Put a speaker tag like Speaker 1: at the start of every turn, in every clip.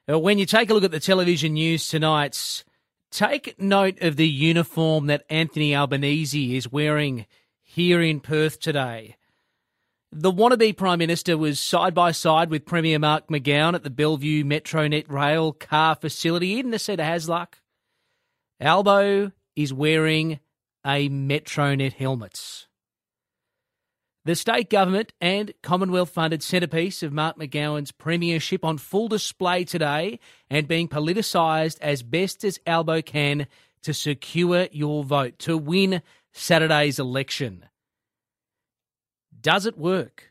Speaker 1: When you take a look at the television news tonight, take note of the uniform that Anthony Albanese is wearing here in Perth today. The wannabe Prime Minister was side by side with Premier Mark McGowan at the Bellevue Metronet rail car facility in Necedah Hasluck. Albo is wearing a Metronet helmet. The state government and Commonwealth-funded centrepiece of Mark McGowan's premiership on full display today and being politicised as best as Albo can to secure your vote, to win Saturday's election. Does it work?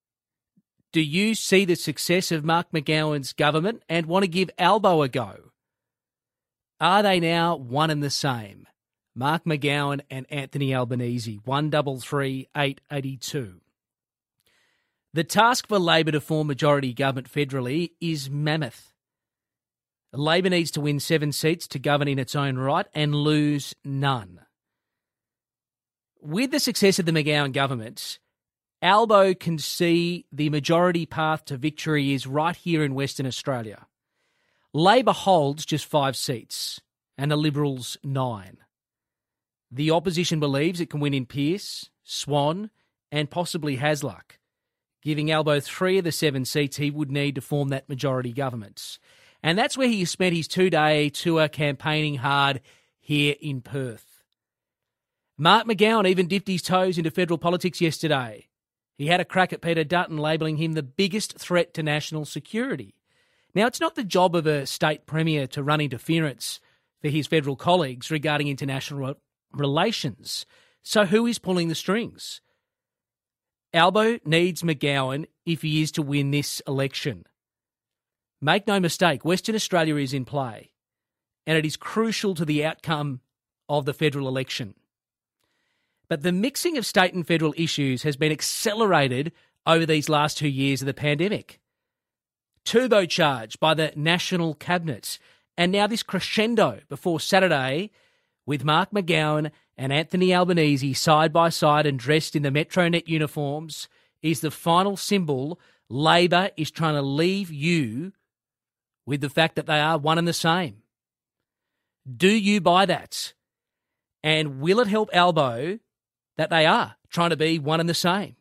Speaker 1: Do you see the success of Mark McGowan's government and want to give Albo a go? Are they now one and the same? Mark McGowan and Anthony Albanese, 133 882. The task for Labor to form majority government federally is mammoth. Labor needs to win 7 seats to govern in its own right and lose none. With the success of the McGowan government, Albo can see the majority path to victory is right here in Western Australia. Labor holds just 5 seats and the Liberals 9. The opposition believes it can win in Pearce, Swan and possibly Hasluck, giving Albo 3 of the 7 seats he would need to form that majority government. And that's where he spent his 2-day tour campaigning hard here in Perth. Mark McGowan even dipped his toes into federal politics yesterday. He had a crack at Peter Dutton, labelling him the biggest threat to national security. Now, it's not the job of a state premier to run interference for his federal colleagues regarding international relations. So who is pulling the strings? Albo needs McGowan if he is to win this election. Make no mistake, Western Australia is in play, and it is crucial to the outcome of the federal election. But the mixing of state and federal issues has been accelerated over these last 2 years of the pandemic. Turbocharged by the National Cabinet, and now this crescendo before Saturday with Mark McGowan and Anthony Albanese side by side and dressed in the Metronet uniforms is the final symbol Labor is trying to leave you with the fact that they are one and the same. Do you buy that? And will it help Albo that they are trying to be one and the same?